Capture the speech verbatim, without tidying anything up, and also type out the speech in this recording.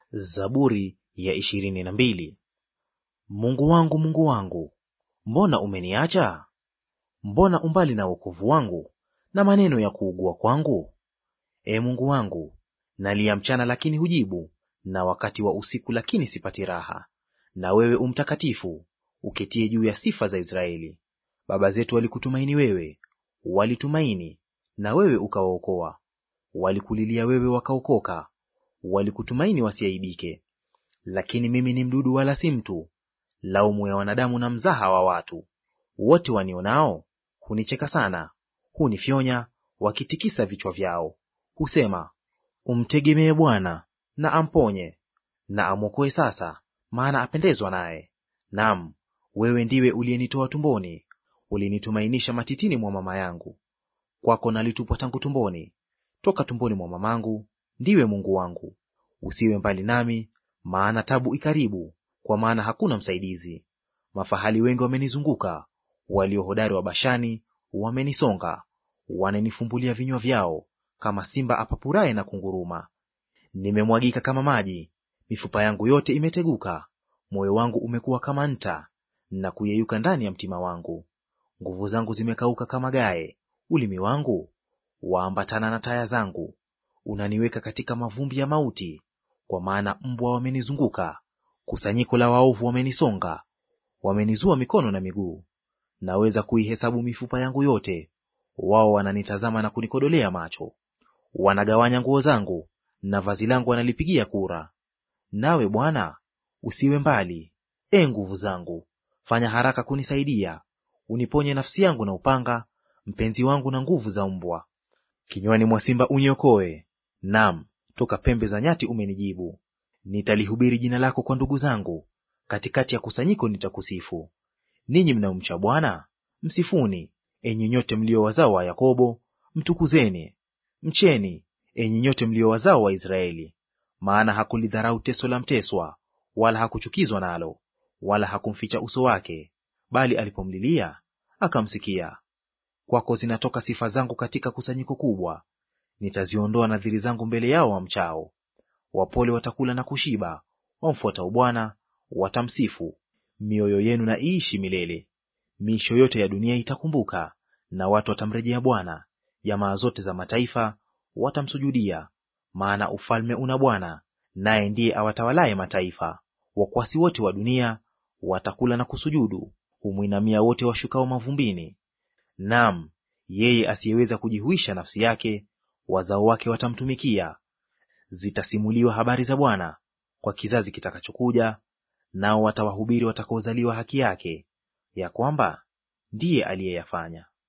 Zaburi ya ishirini na mbili. Mungu wangu, Mungu wangu, mbona umeniacha? Mbona umbali na wokovu wangu na maneno ya kuugua kwangu? E Mungu wangu, nalia mchana lakini hujibu, na wakati wa usiku lakini sipati raha. Na wewe umtakatifu, uketie juu ya sifa za Israeli. Baba zetu walikutumaini wewe, walitumaini na wewe ukawaokoa. Walikulilia wewe wakaokoka, walikutumaini wasiaibike. Lakini mimi ni mdudu wala si mtu, laumu ya wanadamu na mzaha wa watu. Wote wanionao hunicheka sana, hunifyonya wakitikisa vichwa vyao. Husema, umtegemee Bwana na amponye, na amwokoe sasa, maana apendezwa naye. Naam, wewe ndiwe uliyenitoa tumboni, ulinitumainisha matitini mwa mama yangu. Kwako nalitupwa tangu tumboni, toka tumboni mwa mamangu ndiwe Mungu wangu. Usiwe mbali nami, maana tabu ikaribu, kwa maana hakuna msaidizi. Mafahali wengi wamenizunguka, walio hodari wa Bashani wamenisonga. Wananifumbulia vinywa vyao, kama simba apapuraye na kunguruma. Nimemwagika kama maji, mifupa yangu yote imeteguka. Moyo wangu umekuwa kama nta, na kuyeyuka ndani ya mtima wangu. Nguvu zangu zimekauka kama gae, ulimi wangu waambatana na taya zangu. Unaniweka katika mavumbi ya mauti, kwa maana mbwa wamenizunguka, kusanyiko la waovu wamenisonga. Wamenizua mikono na miguu. Naweza kuihesabu mifupa yangu yote. Wao wananitazama na kunikodolea macho. Wanagawanya nguo zangu, na vazi langu wanalipigia kura. Nawe Bwana, usiwe mbali. E nguvu zangu, fanya haraka kunisaidia. Uniponye nafsi yangu na upanga, mpenzi wangu na nguvu za mbwa. Kinywani mwa simba uniokoe, naam, toka pembe za nyati umenijibu. Nitalihubiri jina lako kwa ndugu zangu, katikati ya kusanyiko nitakusifu. Ninyi mnaomcha Bwana, msifuni; enyi nyote mlio wazao wa Yakobo, mtukuzeni. Mcheni, enyi nyote mlio wazao wa Israeli. Maana hakulidharau teso la mteswa, wala hakuchukizwa nalo, wala hakumficha uso wake, bali alipomlilia akamsikia. Kwako zinatoka sifa zangu katika kusanyiko kubwa. Nitaziondoa nadhiri zangu mbele yao wamchao. Wapole watakula na kushiba, wamfuatao Bwana watamsifu. Mioyo yenu na iishi milele. Miisho yote ya dunia itakumbuka, na watu watamrejea Bwana. Jamaa zote za mataifa watamsujudia, maana ufalme una Bwana, naye ndiye awatawalaye mataifa. Wakwasi wote wa dunia watakula na kusujudu, humwinamia wote washukao mavumbini. Naam, yeye asiyeweza kujihuisha nafsi yake, wazao wake watamtumikia. Zitasimuliwa habari za Bwana kwa kizazi kitakachokuja, nao watawahubiri watakaozaliwa haki yake, ya kwamba ndiye aliyeyafanya.